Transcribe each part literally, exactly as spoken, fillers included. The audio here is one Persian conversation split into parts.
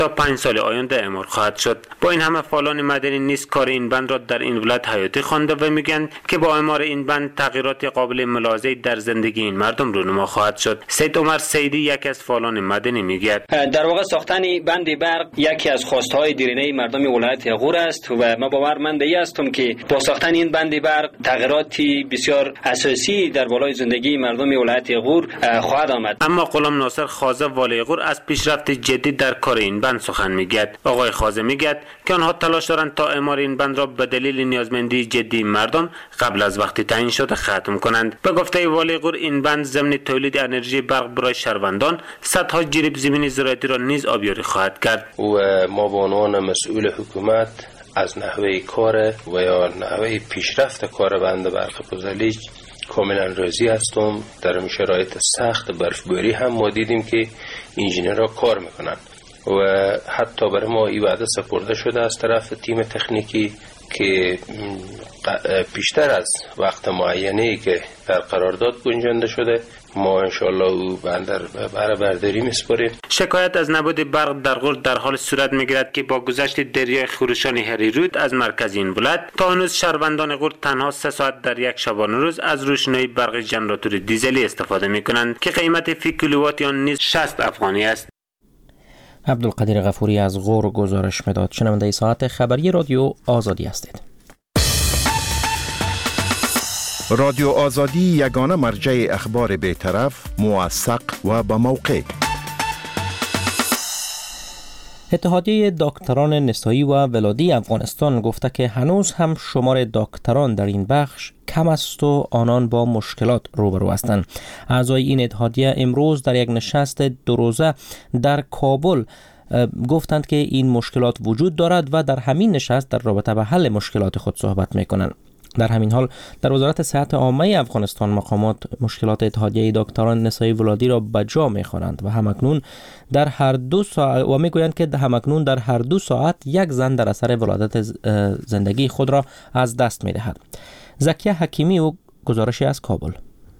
تا پنج سال آینده اعمار خواهد شد. با این همه فعالان مدنی نیز کار این بند را در این ولایت حیاتی خوانده و میگن که با اعمار این بند تغییرات قابل ملاحظه در زندگی این مردم رونما خواهد شد. سید عمر سیدی یکی از فعالان مدنی میگه در واقع ساختن بند برق یکی از خواستهای دیرینه مردم ولایت غور است و ما باورمند هستم که با ساختن این بند برق تغییراتی بسیار اساسی در بالای زندگی مردم ولایت غور خواهد آمد. اما غلام ناصر خازه والی غور از پیشرفت جدی در کار این بند سخن میگه. آقای خازه میگه که آنها تلاش دارند تا اعمار این بند را به دلیل نیازمندی جدی مردم قبل از وقتی تعیین شده ختم کنند. به گفته والی غور این بند ضمن تولید انرژی برق برای شهروندان صدها جریب زمین زراعتی را نیز آبیاری خواهد کرد. و ما به عنوان مسئول حکومت از نحوه کار و یا نحوه پیشرفت کار بند برق پوزلیج کاملا راضی هستم. در این شرایط سخت برفباری هم ما دیدیم که انجینرها کار میکنن و حتی برای ما این وعده سپرده شده از طرف تیم تکنیکی که بیشتر از وقت معینه‌ای که در قرارداد گنجانده شده ما انشالله او بندر برای برداری میسپاریم. شکایت از نبود برق در غور در حال صورت میگیرد که با گذشت دریای خروشان هریرود از مرکز این ولایت تا هنوز شهروندان غور تنها سه ساعت در یک شبانه روز از روشنایی برق ژنراتور دیزلی استفاده میکنند که قیمت فی کیلووات آن نیز شصت افغانی است. عبدالقدیر غفوری از غور گزارش میداد. شنونده ساعت خبری رادیو آزادی هستید. رادیو آزادی یگانه مرجع اخبار بی‌طرف، موثق و با موقع. اتحادیه دکتران نسایی و ولادی افغانستان گفته که هنوز هم شمار دکتران در این بخش کم است و آنان با مشکلات روبرو هستند. اعضای این اتحادیه امروز در یک نشست دو روزه در کابل گفتند که این مشکلات وجود دارد و در همین نشست در رابطه به حل مشکلات خود صحبت میکنند. در همین حال در وزارت صحت عامه افغانستان مقامات مشکلات اتحادیه دکتران نسایی ولادی را به جا می‌خوانند و همکنون در هر دو ساعت و میگویند که همکنون در هر دو ساعت یک زن در اثر ولادت زندگی خود را از دست می‌دهد. زکیه حکیمی و گزارشی از کابل.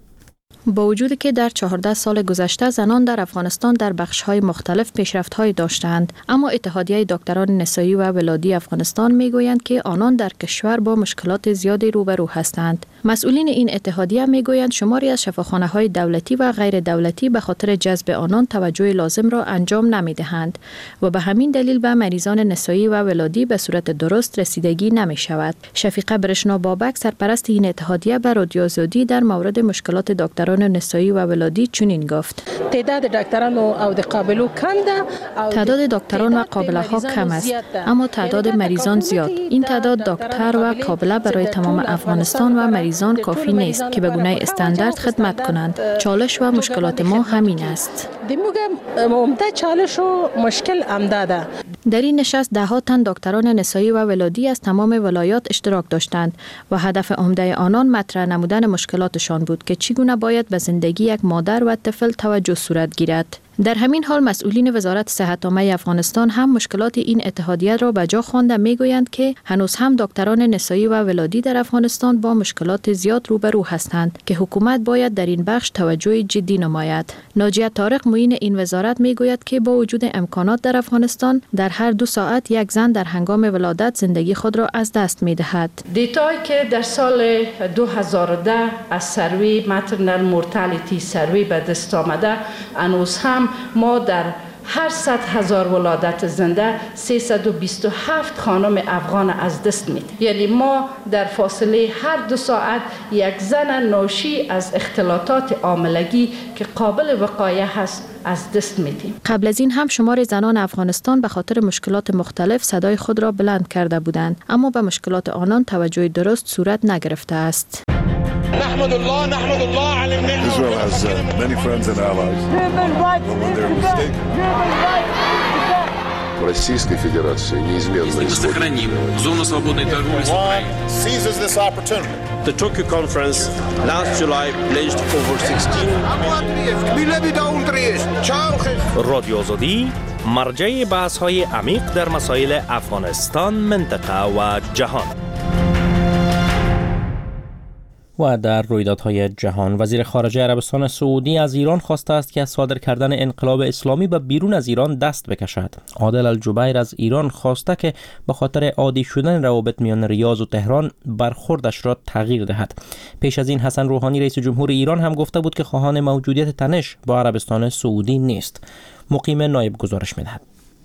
با وجودی که در چهارده سال گذشته زنان در افغانستان در بخش‌های مختلف پیشرفت‌های داشتند، اما اتحادیه دکتران نسایی و ولادی افغانستان می‌گویند که آنان در کشور با مشکلات زیادی روبرو هستند. مسئولین این اتحادیه می‌گویند شماری از شفاخانه‌های دولتی و غیر دولتی به خاطر جذب آنان توجه لازم را انجام نمی‌دهند و به همین دلیل به مریضان نسایی و ولادی به صورت درست رسیدگی نمی‌شود. شفیقه برشنا بابک سرپرست این اتحادیه به رادیو آزادی در مورد مشکلات دکتران نسایی و ولادی چنین گفت: تعداد دکتران و قابلو کم ده، تعداد دکتران و قابله ها کم است، اما تعداد مریضان زیاد. این تعداد دکتر و قابله برای تمام افغانستان و مریضان کافی نیست که به گونه استاندارد خدمت کنند. چالش و مشکلات ما همین است. دیموگم عمده چالش و مشکل امداده. در این نشست ده ها تن دکتران نسایی و ولادی از تمام ولایات اشتراک داشتند و هدف عمده آنان مطرح نمودن مشکلاتشان بود که چگونه باید به زندگی یک مادر و طفل توجه صورت گیرد. در همین حال مسئولین وزارت صحت عامه افغانستان هم مشکلات این اتحادیه را به جا خوانده میگویند که هنوز هم دکتران نسایی و ولادی در افغانستان با مشکلات زیاد روبرو هستند که حکومت باید در این بخش توجه جدی نماید. ناجیه طارق معین این وزارت میگوید که با وجود امکانات در افغانستان در هر دو ساعت یک زن در هنگام ولادت زندگی خود را از دست میدهد. دیتایی که در سال دو هزار و ده از سروی ماترنال مورتالیتی سروی به دست آمده، هنوز هم ما در هر صد هزار ولادت زنده سیصد و بیست و هفت خانم افغان از دست میدیم. یعنی ما در فاصله هر دو ساعت یک زن ناشی از اختلاطات حاملگی که قابل وقایه هست از دست میدیم. قبل از این هم شمار زنان افغانستان به خاطر مشکلات مختلف صدای خود را بلند کرده بودند، اما به مشکلات آنان توجه درست صورت نگرفته است. نحمد الله نحمد الله على النعمة. Israel has uh, many friends and allies. When they're mistaken. Российской Федерации неизменно сохраним зону свободной торговли с Украиной. Seizes this opportunity. The Tokyo conference last July pledged over sixteen. رادیو آزادی مرجع بحث‌های عمیق در مسائل افغانستان، منطقه و جهان. و در رویدادهای جهان، وزیر خارجه عربستان سعودی از ایران خواسته است که از صادر کردن انقلاب اسلامی به بیرون از ایران دست بکشد. عادل الجبیر از ایران خواسته که به خاطر عادی شدن روابط میان ریاض و تهران برخوردش را تغییر دهد. پیش از این حسن روحانی رئیس جمهور ایران هم گفته بود که خواهان موجودیت تنش با عربستان سعودی نیست. مقیم نایب گزارش می‌دهد.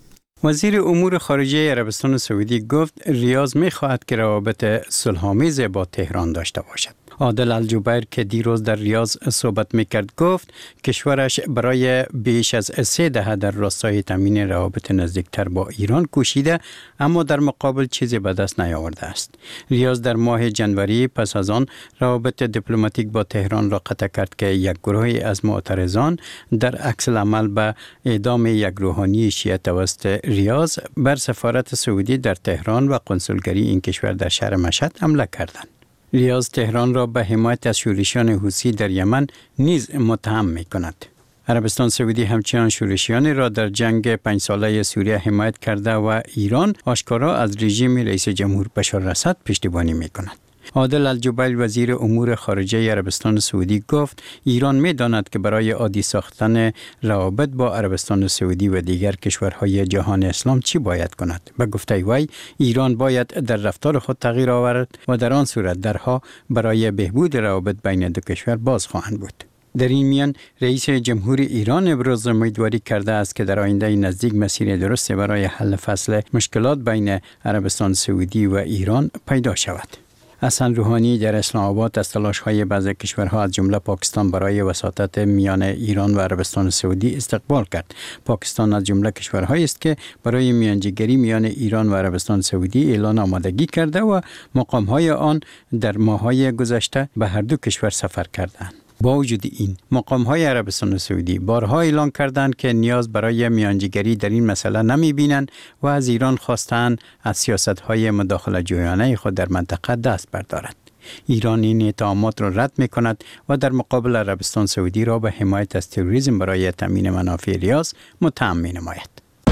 وزیر امور خارجه عربستان سعودی گفت ریاض می‌خواهد که روابط صلح‌آمیز با تهران داشته باشد. عادل الجبیر که دیروز در ریاض صحبت میکرد گفت کشورش برای بیش از سه دهه در راستای تامین روابط نزدیکتر با ایران کوشیده، اما در مقابل چیزی به دست نیاورده است. ریاض در ماه جنوری پس از آن روابط دیپلماتیک با تهران را قطع کرد که یک گروهی از معترضان در عکس العمل به اعدام یک روحانی شیعه توسط ریاض بر سفارت سعودی در تهران و قنسولگری این کشور در شهر مشهد حمله کردند. ریاض تهران را به حمایت از شورشیان حوثی در یمن نیز متهم می کند. عربستان سعودی همچنان شورشیان را در جنگ پنج ساله سوریه حمایت کرده و ایران آشکارا از رژیم رئیس جمهور بشار الاسد پشتیبانی می کند. عادل الجبیر وزیر امور خارجه عربستان سعودی گفت ایران می داند که برای عادی ساختن روابط با عربستان سعودی و دیگر کشورهای جهان اسلام چی باید کند. به گفته وی ایران باید در رفتار خود تغییر آورد و در آن صورت درها برای بهبود روابط بین دو کشور باز خواهند بود. در این میان رئیس جمهور ایران ابراز امیدواری کرده است که در آینده نزدیک مسیر درستی برای حل فصل مشکلات بین عربستان سعودی و ایران پیدا شود. حسن روحانی در اسلام آباد از تلاش‌های بعضی کشورها از جمله پاکستان برای وساطت میان ایران و عربستان سعودی استقبال کرد. پاکستان از جمله کشورهایی است که برای میانجیگری میان ایران و عربستان سعودی اعلان آمادگی کرده و مقام‌های آن در ماه‌های گذشته به هر دو کشور سفر کردند. با وجود این مقام‌های عربستان سعودی بارها اعلان کردند که نیاز برای میانجیگری در این مسئله نمی‌بینند و از ایران خواستند از سیاست‌های مداخله جویانه خود در منطقه دست بردارد. ایران این اتهامات را رد می‌کند و در مقابل عربستان سعودی را به حمایت از تروریسم برای تامین منافع ریاض متهم می‌نماید.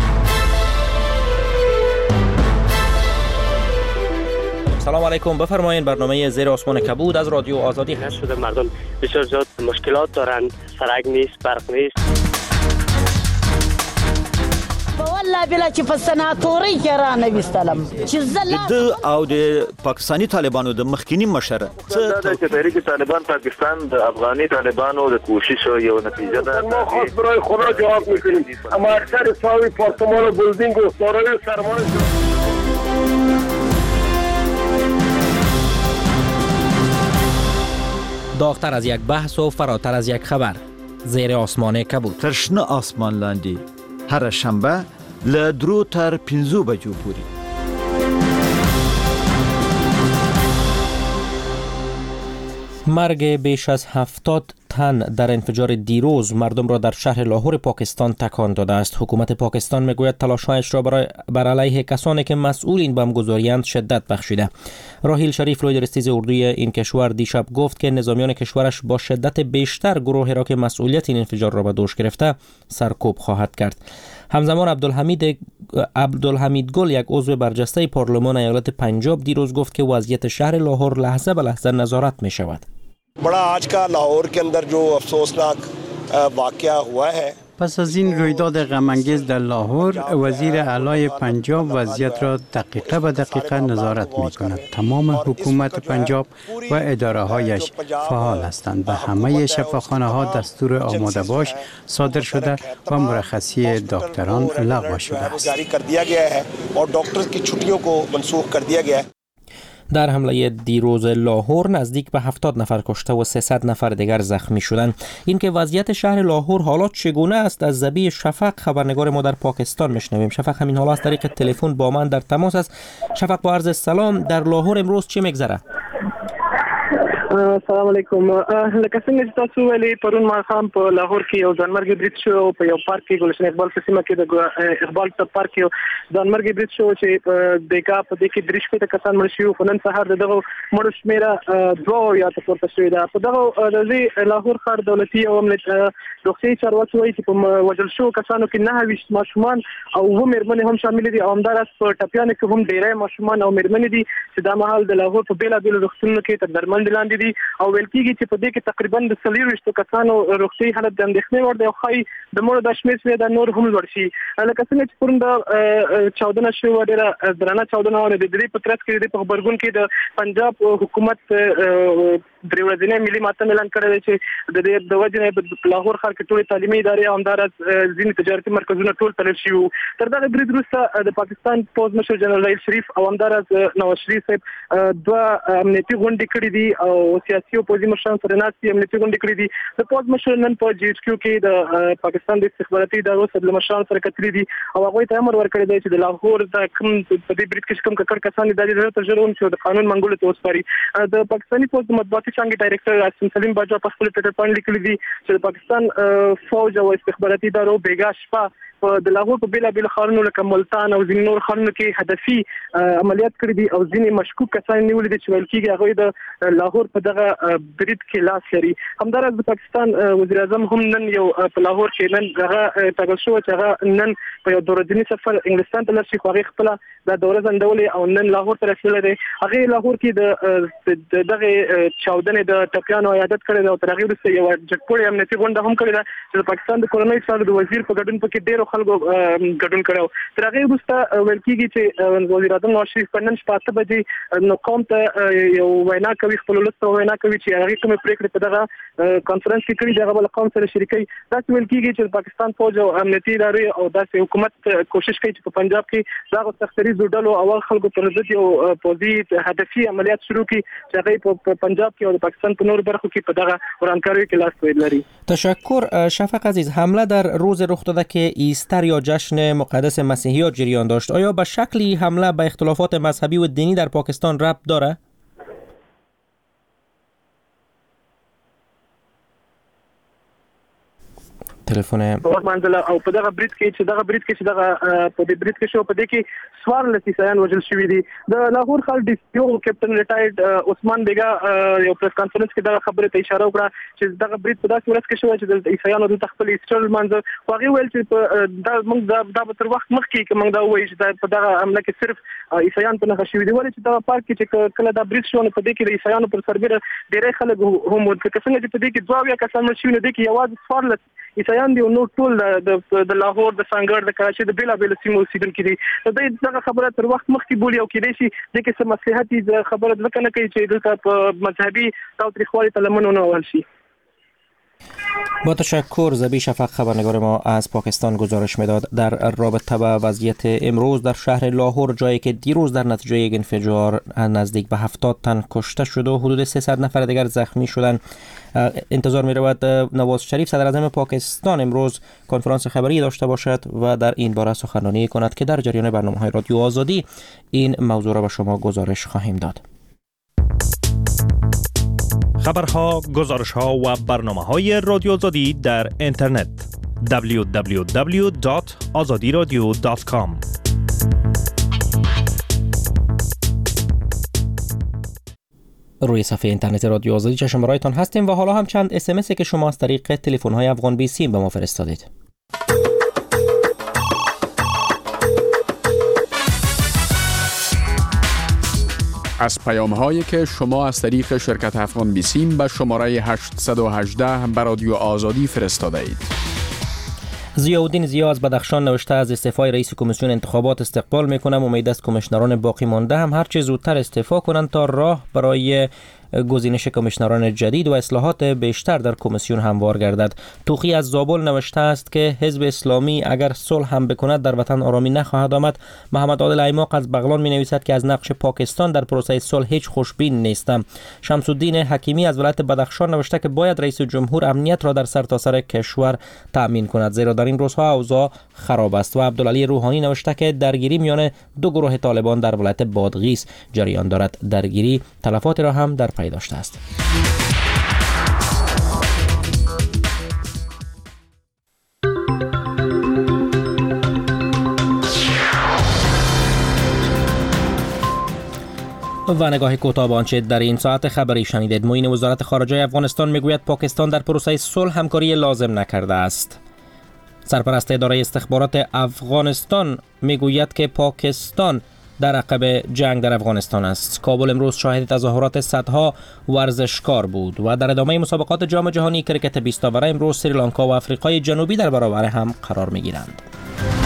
سلام علیکم، بفرمایید. برنامه زیر آسمان کبود از رادیو آزادی هست. شده مردم بسیار زیاد مشکلات دارند، سرک نیست، برق نیست. والله بلا چې په سناتوري کې را نه وستلم چې زله د او د پاکستاني طالبانو د مخکینی مشره څه چې تحریک طالبان پاکستان د افغاني طالبانو د کوشش یو نتیجه ده. ما خاص برای خدا جواب میکنیم، اما اکثر ساوی پارتمان و بلدینگ و دارای سرمایه داغتر از یک بحث و فراتر از یک خبر. زیر آسمان کبود. ترشنه آسمان لاندی هر شنبه له درو تر پنځو بجو پورې. مرگ بیش از هفتاد تن در انفجار دیروز مردم را در شهر لاهور پاکستان تکان داده است. حکومت پاکستان میگوید تلاش‌هایش را برای بر علیه کسانی که مسئول این بمبگذاری‌اند شدت بخشیده. راحیل شریف لوی درستیز اردوی این کشور دیشب گفت که نظامیان کشورش با شدت بیشتر گروهی را که مسئولیت این انفجار را به دوش گرفته سرکوب خواهد کرد. همزمان عبدالحمید عبدالحمید گل یک عضو برجسته پارلمان ایالت پنجاب دیروز گفت که وضعیت شهر لاهور لحظه به لحظه نظارت می شود. بڑا آج کا لاہور کے اندر جو افسوسناک واقعہ ہوا ہے. پس از این رویداد غم‌انگیز در لاهور، وزیر اعلی پنجاب وضعیت را دقیقه به دقیقه نظارت می کند. تمام حکومت پنجاب و اداره هایش فعال هستند. به همه شفاخانه ها دستور آماده باش صادر شده و مرخصی دکتران لغو شده است. جاری کر دیا گیا ہے اور ڈاکٹرز کی چھٹیوں کو منسوخ کر دیا گیا ہے. در حمله دیروز لاهور نزدیک به هفتاد نفر کشته و سیصد نفر دیگر زخمی شدند. اینکه وضعیت شهر لاهور حالات چگونه است از زبی شفق خبرنگار ما در پاکستان میشنویم. شفق همین حالا از طریق تلفن با من در تماس است. شفق با عرض سلام، در لاهور امروز چه میگذره؟ السلام علیکم. لکه څنګه چې تاسو ویلي پرون ماښام په لاهور کې یو ځانمرګي برید شو په یو پارک کې ګلشن اقبال په سیمه کې د اقبال په پارک کې ځانمرګي برید شو چې دغه په دې کې درې شپږ کسان مړ شوي خو نن سهار دغه مړو شمیره دوه یا ته پورته شوې ده. په دغه د لاهور ښار دولتي او امنیت روغتیایي چارواکي وایي چې په وژل شوو کسانو کې نهه ویشت ماشومان او اووه مېرمنې هم شاملې دي او همداراز په ټپیانو کې هم ډېری ماشومان او مېرمنې دي چې دا مهال د لاهور په بېلابېلو روغتونونو کې تر درملنې لاندې دي دي او ویل کېږي چې په دې کې تقریبا د څلور ویشت کسانو روغتي حالت د اندېښنې وړ دی او خای د مړو د شمېر د نور هم لوړ شي. لکه څنګه چې پرون د چاودنه شوې وه ډېره درنه چاودنه وه د دې په ترڅ کې د په خبرګون کې د پنجاب حکومت درې ورځنی ملي ماته اعلان کړی دی چې د دې د وجې نه په لاهور ښار کې ټولې تعلیمي ادارې او همداراز ځینې تجارتي مرکزونه ټول تړل شوي وو. تر دغه برید وروسته د پاکستان پوځ مشر جنرال رحیل شریف او همداراز نواز شریف صاحب دوه امنیتي غونډې کړې دي او سیاسي او پوځي مشران سره ناستې امنیتي غونډې کړې دي. د پوځ مشر نن په جی ایچ کیو کې د پاکستان د استخباراتي ادارو سره له مشرانو سره کتلي دي او هغوی ته امر ورکړی دی چې د لاهور د کوم په دې برید کې کوم ککړ کسان دي د ژر تر ژره چې د قانون منګولو ته وسپاري. د پاکستاني پوځ د مطبوعاتي څانګې ډایرکټر عاصم سلیم باجوا په خپل ټویټر باندې لیکلي دي چې د پاکستان فوج او استخباراتي ادارو بیګا شپه د لاهور په بیلابیلو ښارونو لکه ملتان او ځینې نور ښارونو کې هدفي عملیات کړي دي او ځینې مشکوک کسان نیولي دي چې ویل کېږي هغوی د لاهور په دغه برید کې لاس لري. همداراز د پاکستان وزیر اعظم هم نن یو په لاهور کې نن هغه ټاکل شوی چې هغه نن په یو دوه ورځني سفر انګلستان ته لاړ شي خو هغې خپله دا دوره ځنډولې او نن لاهور ته رسېدلی دی. هغې لاهور کې د دغې چاودنې د ټپیانو عیادت کړی دی او تر هغې وروسته یوه جګپوړې امنیتي غونډه هم کړې ده چې د پاکستان د کورنیو چارو د وزیر په ګډون پکې ډېرو خلکو ګډون کړی. تر هغې وروسته ویل کېږي چې وزیر اعظم نواز شریف په نن شپه اته بجې نو قوم ته یو وینا کوي خپل ولس ته وینا کوي چې هغې کومې پرېکړې په دغه کانفرنس کې کړي دي هغه به له قوم سره شریکوي. داسې ویل کېږي چې د پاکستان فوج او امنیتي ادارې او داسې حکومت کوشش کوي چې په پنجاب کې دغه سختریزو ډلو او خلکو پر ضد یو پوځي هدفي عملیات شروع کړي چې هغې په پنجاب کې او د پاکستان په نورو برخو کې په دغه ورانکاریو کې لاس پوید لري. تشکر شفق عزیز. حمله در روز رخ داده که ایستر یا جشن مقدس مسیحیات جریان داشت. آیا به شکلی حمله به اختلافات مذهبی و دینی در پاکستان ربط داره؟ تلفن منځله او په دغه برید کې چې دغه برید کې چې دغه په دې برید کې شو په دې کې څوارلس عیسایان وژل شوي دي. د لاهور ښار ډي سي او کیپټن ریټایرډ عثمان بیګا یو پریس کانفرنس کې دغه خبرې ته اشاره وکړه چې دغه برید په داسې ورځ کې شوی چې د عیسایانو دلته خپل ایسټر لمانځه خو هغې ویل چې دا موږ دا به تر وخت مخکې که موږ دا ووایو چې په دغه حمله کې صرف عیسایان په نښه شوي دي. ولې چې دغه پارک کې چې کله دا برید شو نو په دې کې د عیسایانو پر سربیره ډېری خلک هم وو. که څنګه چې په دې کې دوه اویا کسان مړه شوي نو دې کې یوازې څوارلس عیسایان دي او نور ټول د لاهور د سانګړ د کراچۍ د بیلابیلو سیمو اوسېدونکي دي. د دغه خبره تر وخت مخکې بولي او کېدای شي دې کې څه مصلحت خبره ځکه نه کوي چې دلته په مذهبي تاوتریخوالي ته لمن ونه وهل شي. با تشکر. زبی شفق خبرنگار ما از پاکستان گزارش میداد در رابطه با وضعیت امروز در شهر لاهور، جایی که دیروز در نتیجه یک انفجار نزدیک به هفتاد تن کشته شد و حدود سیصد نفر دیگر زخمی شدند. انتظار می رود نواز شریف صدر اعظم پاکستان امروز کنفرانس خبری داشته باشد و در این باره سخنرانی کند که در جریان برنامه‌های رادیو آزادی این موضوع را به شما گزارش خواهیم داد. خبرها، گزارشها و برنامه‌های رادیو آزادی در اینترنت دبلیو دبلیو دبلیو دات آزادی رادیو دات کام. روی صفحه اینترنت رادیو آزادی چشم برایتان هستیم و حالا هم چند اس ام اس که شما از طریق تلفن‌های افغان بی سیم به ما فرستادید. از پیام‌هایی که شما از طریق شرکت افغان بی سیم به شماره هشت یک هشت به رادیو آزادی فرستاده اید. ضیاءالدین ضیا از بدخشان نوشته از استعفای رئیس کمیسیون انتخابات استقبال میکنم. امید است کمیشنران باقی مانده هم هرچه زودتر استعفا کنند تا راه برای گزینش کمیشنران جدید و اصلاحات بیشتر در کمیسیون هموار گردد. توخی از زابل نوشته است که حزب اسلامی اگر صلح هم بکند در وطن آرامی نخواهد آمد. محمد عادل ایماق از بغلان می نویسد که از نقش پاکستان در پروسه صلح هیچ خوشبین نیستم. شمس الدین حکیمی از ولایت بدخشان نوشته که باید رئیس جمهور امنیت را در سرتاسر کشور تأمین کند زیرا در این روزها اوضاع خراب است. و عبدالعلی روحانی نوشته که درگیری میان دو گروه طالبان در ولایت بادغیس جریان دارد. درگیری تلفات را هم در پی داشته است. و نگاه کوتاه به آنچه در این ساعت خبری شنیدید. معین وزارت خارجه افغانستان میگوید پاکستان در پروسه صلح همکاری لازم نکرده است. سرپرست اداره استخبارات افغانستان میگوید که پاکستان در عقب جنگ در افغانستان است. کابل امروز شاهد تظاهرات صدها ورزشکار بود و در ادامه مسابقات جام جهانی کریکت بیست اوور امروز سریلانکا و آفریقای جنوبی در برابر هم قرار می‌گیرند.